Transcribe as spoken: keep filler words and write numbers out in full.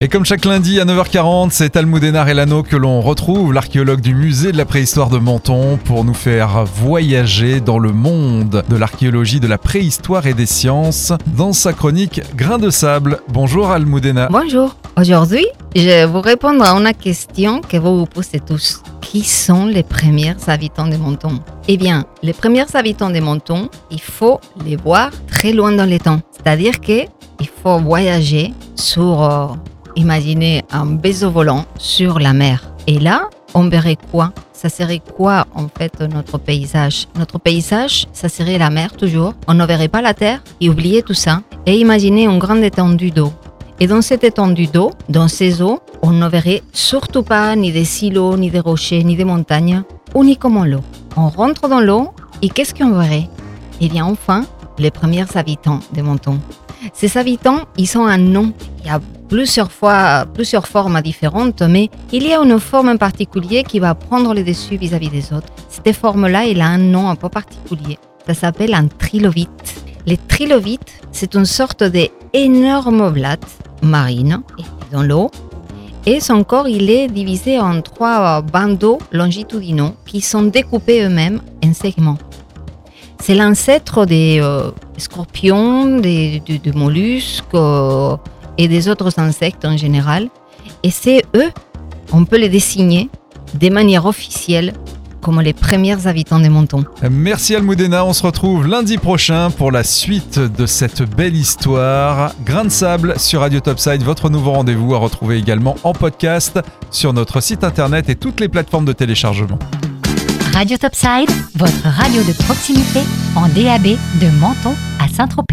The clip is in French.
Et comme chaque lundi à neuf heures quarante, c'est Almudena Relano que l'on retrouve, l'archéologue du musée de la préhistoire de Menton, pour nous faire voyager dans le monde de l'archéologie, de la préhistoire et des sciences, dans sa chronique Grain de sable. Bonjour Almudena. Bonjour. Aujourd'hui, je vais vous répondre à une question que vous vous posez tous. Qui sont les premiers habitants de Menton? Eh bien, les premiers habitants de Menton, il faut les voir très loin dans le temps. C'est-à-dire qu'il faut voyager sur... Euh, Imaginez un vaisseau volant sur la mer. Et là, on verrait quoi? Ça serait quoi en fait notre paysage? Notre paysage, ça serait la mer toujours. On ne verrait pas la terre et oubliez tout ça. Et imaginez une grande étendue d'eau. Et dans cette étendue d'eau, dans ces eaux, on ne verrait surtout pas ni des silos, ni des rochers, ni des montagnes, uniquement l'eau. On rentre dans l'eau et qu'est-ce qu'on verrait? Eh bien enfin, les premiers habitants de Menton. Ces habitants, ils ont un nom. Il y a plusieurs fois, plusieurs formes différentes, mais il y a une forme en particulier qui va prendre le dessus vis-à-vis des autres. Cette forme-là, elle a un nom un peu particulier. Ça s'appelle un trilobite. Les trilobites, c'est une sorte d'énorme blatte marine dans l'eau. Et son corps, il est divisé en trois bandeaux longitudinaux qui sont découpés eux-mêmes en segments. C'est l'ancêtre des euh, scorpions, des, des, des mollusques euh, et des autres insectes en général. Et c'est eux, on peut les désigner de manière officielle comme les premiers habitants de Menton. Merci Almudena, on se retrouve lundi prochain pour la suite de cette belle histoire. Grain de sable sur Radio Topside, votre nouveau rendez-vous à retrouver également en podcast sur notre site internet et toutes les plateformes de téléchargement. Radio Topside, votre radio de proximité en D A B de Menton à Saint-Tropez.